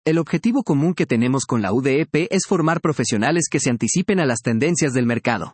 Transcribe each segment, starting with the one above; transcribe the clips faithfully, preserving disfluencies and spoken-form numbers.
El objetivo común que tenemos con la U D E P es formar profesionales que se anticipen a las tendencias del mercado.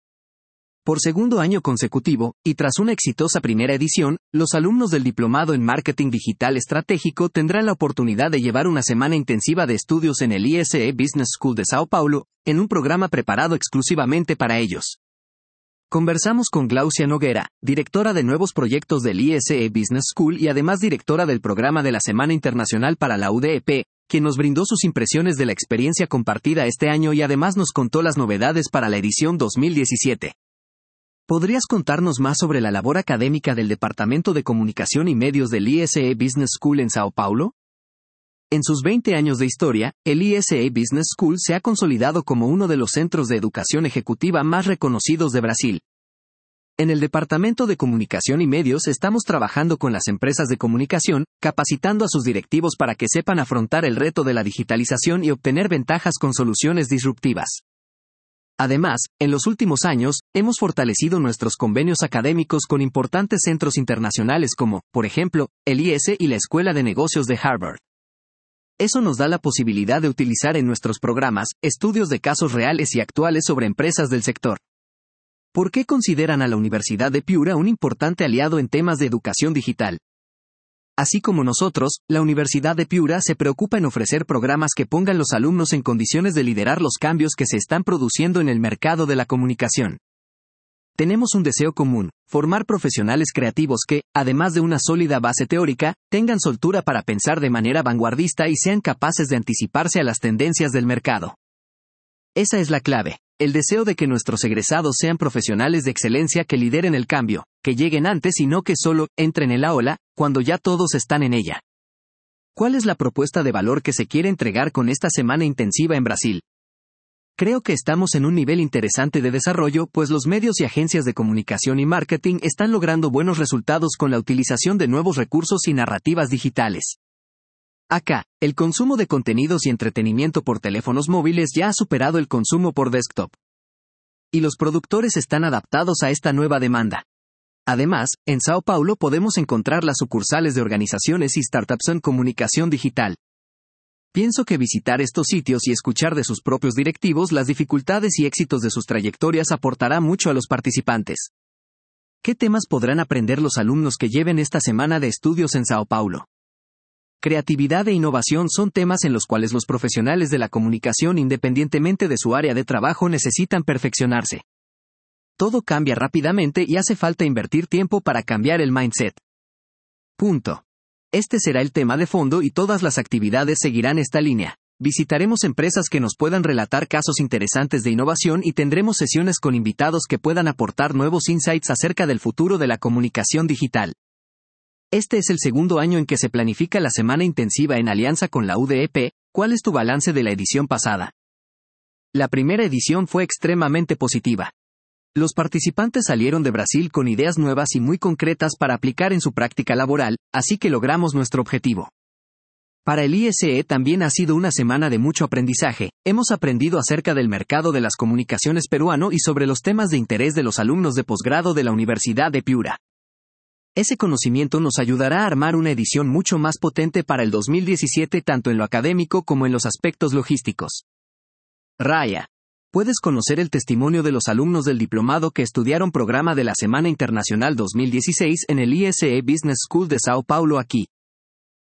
Por segundo año consecutivo, y tras una exitosa primera edición, los alumnos del Diplomado en Marketing Digital Estratégico tendrán la oportunidad de llevar una semana intensiva de estudios en el I S E Business School de Sao Paulo, en un programa preparado exclusivamente para ellos. Conversamos con Glaucia Noguera, directora de nuevos proyectos del I S E Business School y además directora del programa de la Semana Internacional para la U D E P, quien nos brindó sus impresiones de la experiencia compartida este año y además nos contó las novedades para la edición dos mil diecisiete. ¿Podrías contarnos más sobre la labor académica del Departamento de Comunicación y Medios del I S E Business School en Sao Paulo? En sus veinte años de historia, el I S E Business School se ha consolidado como uno de los centros de educación ejecutiva más reconocidos de Brasil. En el Departamento de Comunicación y Medios estamos trabajando con las empresas de comunicación, capacitando a sus directivos para que sepan afrontar el reto de la digitalización y obtener ventajas con soluciones disruptivas. Además, en los últimos años, hemos fortalecido nuestros convenios académicos con importantes centros internacionales como, por ejemplo, el I S y la Escuela de Negocios de Harvard. Eso nos da la posibilidad de utilizar en nuestros programas estudios de casos reales y actuales sobre empresas del sector. ¿Por qué consideran a la Universidad de Piura un importante aliado en temas de educación digital? Así como nosotros, la Universidad de Piura se preocupa en ofrecer programas que pongan a los alumnos en condiciones de liderar los cambios que se están produciendo en el mercado de la comunicación. Tenemos un deseo común, formar profesionales creativos que, además de una sólida base teórica, tengan soltura para pensar de manera vanguardista y sean capaces de anticiparse a las tendencias del mercado. Esa es la clave, el deseo de que nuestros egresados sean profesionales de excelencia que lideren el cambio, que lleguen antes y no que solo entren en la ola, cuando ya todos están en ella. ¿Cuál es la propuesta de valor que se quiere entregar con esta semana intensiva en Brasil? Creo que estamos en un nivel interesante de desarrollo, pues los medios y agencias de comunicación y marketing están logrando buenos resultados con la utilización de nuevos recursos y narrativas digitales. Acá, el consumo de contenidos y entretenimiento por teléfonos móviles ya ha superado el consumo por desktop. Y los productores están adaptados a esta nueva demanda. Además, en Sao Paulo podemos encontrar las sucursales de organizaciones y startups en comunicación digital. Pienso que visitar estos sitios y escuchar de sus propios directivos las dificultades y éxitos de sus trayectorias aportará mucho a los participantes. ¿Qué temas podrán aprender los alumnos que lleven esta semana de estudios en Sao Paulo? Creatividad e innovación son temas en los cuales los profesionales de la comunicación, independientemente de su área de trabajo, necesitan perfeccionarse. Todo cambia rápidamente y hace falta invertir tiempo para cambiar el mindset. Punto. Este será el tema de fondo y todas las actividades seguirán esta línea. Visitaremos empresas que nos puedan relatar casos interesantes de innovación y tendremos sesiones con invitados que puedan aportar nuevos insights acerca del futuro de la comunicación digital. Este es el segundo año en que se planifica la semana intensiva en alianza con la U D E P. ¿Cuál es tu balance de la edición pasada? La primera edición fue extremadamente positiva. Los participantes salieron de Brasil con ideas nuevas y muy concretas para aplicar en su práctica laboral, así que logramos nuestro objetivo. Para el I S E también ha sido una semana de mucho aprendizaje. Hemos aprendido acerca del mercado de las comunicaciones peruano y sobre los temas de interés de los alumnos de posgrado de la Universidad de Piura. Ese conocimiento nos ayudará a armar una edición mucho más potente para el dos mil diecisiete tanto en lo académico como en los aspectos logísticos. Raya. Puedes conocer el testimonio de los alumnos del diplomado que estudiaron programa de la Semana Internacional dos mil dieciséis en el I S E Business School de Sao Paulo aquí.